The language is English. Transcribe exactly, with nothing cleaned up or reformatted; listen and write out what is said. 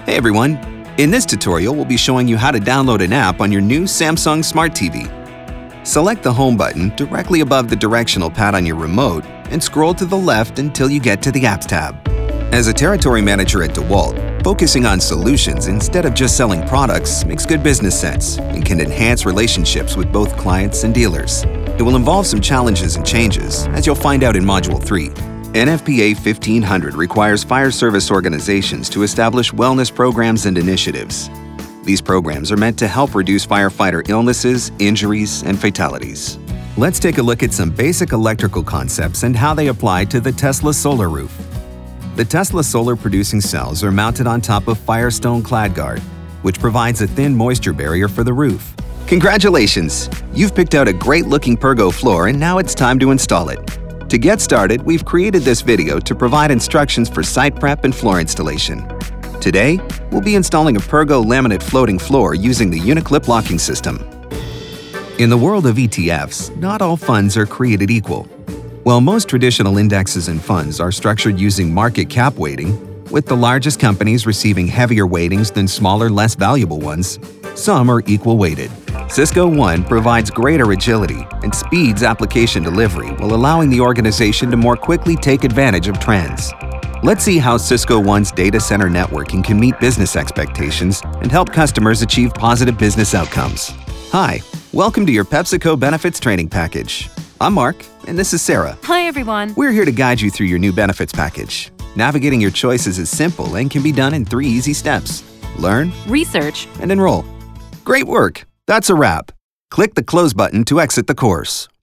Hey everyone! In this tutorial, we'll be showing you how to download an app on your new Samsung Smart T V. Select the Home button directly above the directional pad on your remote and scroll to the left until you get to the Apps tab. As a territory manager at DeWalt, focusing on solutions instead of just selling products makes good business sense and can enhance relationships with both clients and dealers. It will involve some challenges and changes, as you'll find out in Module three. N F P A fifteen hundred requires fire service organizations to establish wellness programs and initiatives. These programs are meant to help reduce firefighter illnesses, injuries, and fatalities. Let's take a look at some basic electrical concepts and how they apply to the Tesla solar roof. The Tesla solar producing cells are mounted on top of Firestone CladGuard, which provides a thin moisture barrier for the roof. Congratulations! You've picked out a great-looking Pergo floor and now it's time to install it. To get started, we've created this video to provide instructions for site prep and floor installation. Today, we'll be installing a Pergo laminate floating floor using the Uniclip locking system. In the world of E T Fs, not all funds are created equal. While most traditional indexes and funds are structured using market cap weighting, with the largest companies receiving heavier weightings than smaller, less valuable ones, some are equal weighted. Cisco One provides greater agility and speeds application delivery while allowing the organization to more quickly take advantage of trends. Let's see how Cisco One's data center networking can meet business expectations and help customers achieve positive business outcomes. Hi, welcome to your PepsiCo Benefits Training Package. I'm Mark, and this is Sarah. Hi, everyone. We're here to guide you through your new benefits package. Navigating your choices is simple and can be done in three easy steps. Learn, research, and enroll. Great work! That's a wrap. Click the Close button to exit the course.